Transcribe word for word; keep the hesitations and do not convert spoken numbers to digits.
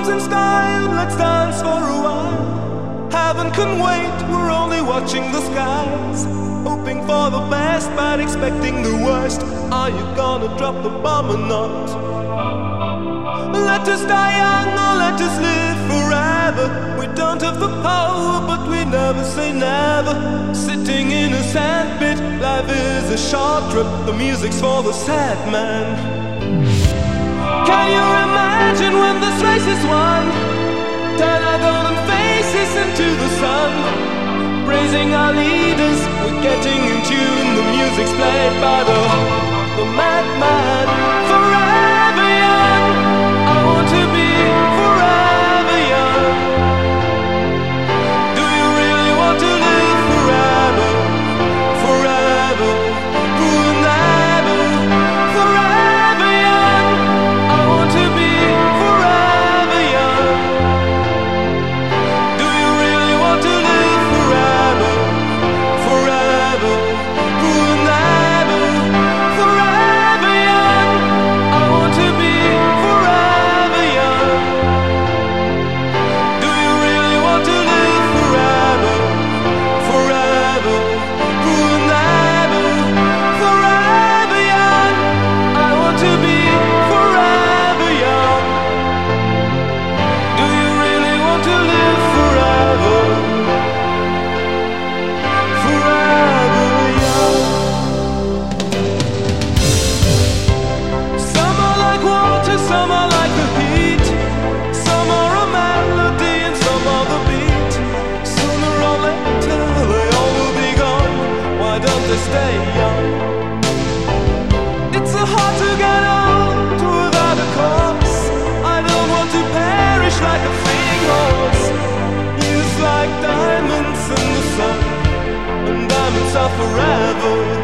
crimson sky, let's dance for a while. Heaven can wait, we're only watching the skies, hoping for the best but expecting the worst. Are you gonna drop the bomb or not? Let us die young or let us live forever. We don't have the power but we never say never. Sitting in a sandpit, life is a short trip. The music's for the sad man. Can you imagine when this race is won? Turn our golden faces into the sun, praising our leaders, we're getting in tune. The music's played by the, the madman. Forever young, I want to be forever young. Do you really want to live forever? Forever, forever, forever young. I want to be forever young. Do you really want to live forever? Forever, forever, forever young. I want to be forever young. Do you really want to live forever? Forever, forever, forever young. I want to be forever young. Do you really want to live forever? Forever young. Some are like water, some are like the heat. Some are a melody and some are the beat. Sooner or later they all will be gone. Why don't they stay young? It's so hard to get old without a cause. I don't want to perish like a fleeing horse. Used like diamonds in the sun, and diamonds are forever.